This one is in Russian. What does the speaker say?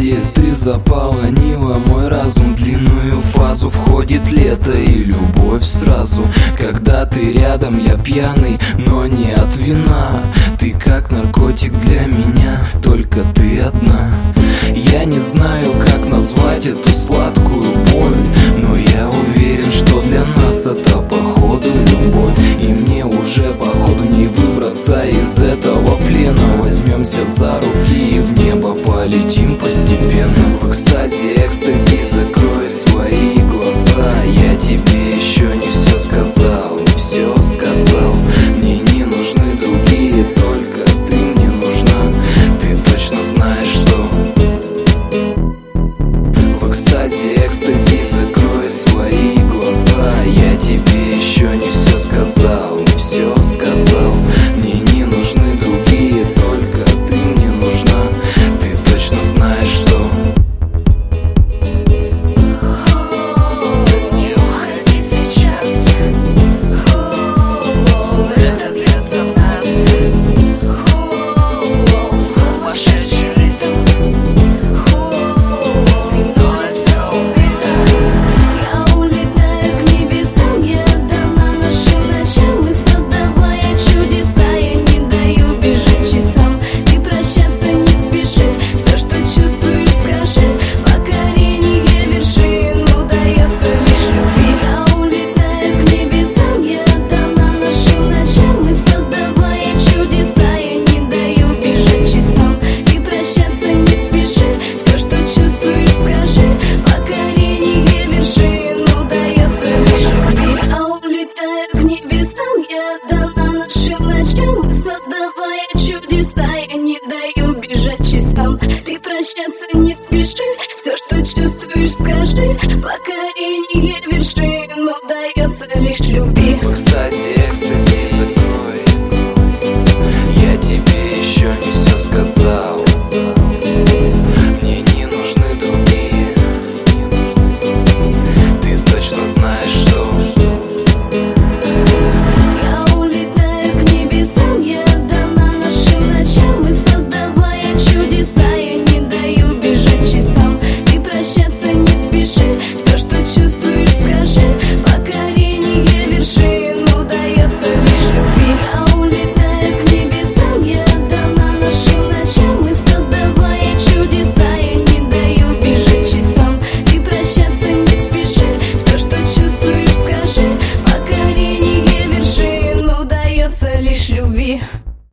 экстазе ты заполонила мой разум. В длинную фазу входит лето и любовь сразу. Когда ты рядом, я пьяный, но не от вина. Ты как наркотик для меня, только ты одна. Я не знаю, как назвать эту сладкую боль, но я уверен, что для нас это походу любовь. И мне уже походу не выбраться из этого плена. Возьмемся за руки и в небо полетим постепенно. В экстазе, экстази, закрой свои глаза, я тебе